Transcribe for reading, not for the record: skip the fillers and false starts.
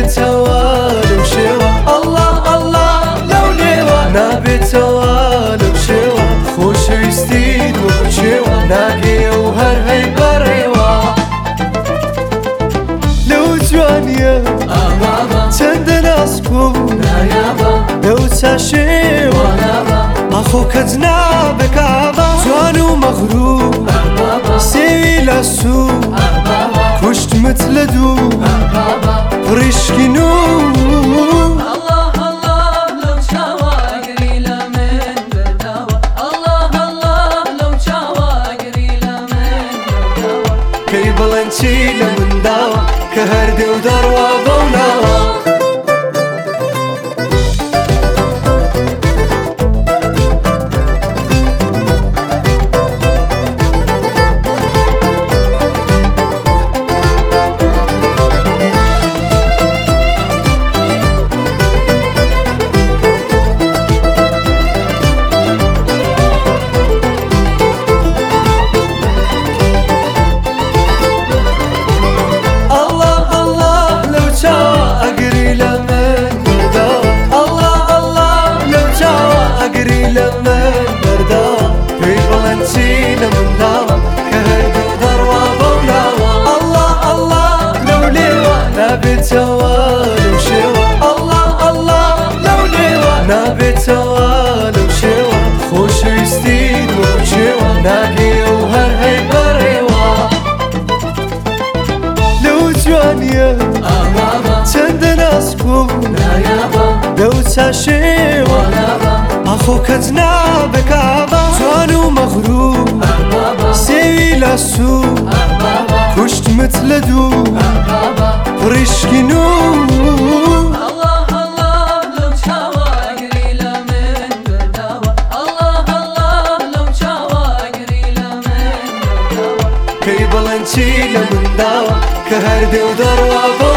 نابێتەوە لەو شێوە الله الله لەو نێوە نابێتەوە لەو شێوە خۆشەویستیت وەکو چێوە ناگێ و هەر هەی بەڕێوە لەو جوانیە چەندە ناسک و لەو چاشێوە ئەخۆ کەس نابێکابە جوان و مەغروور سێوی لە سوور کوشتمت لە دوو پڕیشکی نور کەی بڵێن چی لە منداوە کە هەردێ و دەڕوا بەو ناوە نابێتەوە لەو شێوە الله الله لەو نێوە نابێتەوە لەو شێوە خۆشەویستیت وەکو چێوە ناگێ و هەر هەی بەڕێوە لەو جوانیە چەندە ناسک و لەو چاشێوە ئەخۆ کەس نابێکابە جوان و مەغروور سێوی لە سوور کوشتمت لە دوو پڕیشکی نور کەی بڵێن چی لە منداوە کە هەردێ و دەڕوا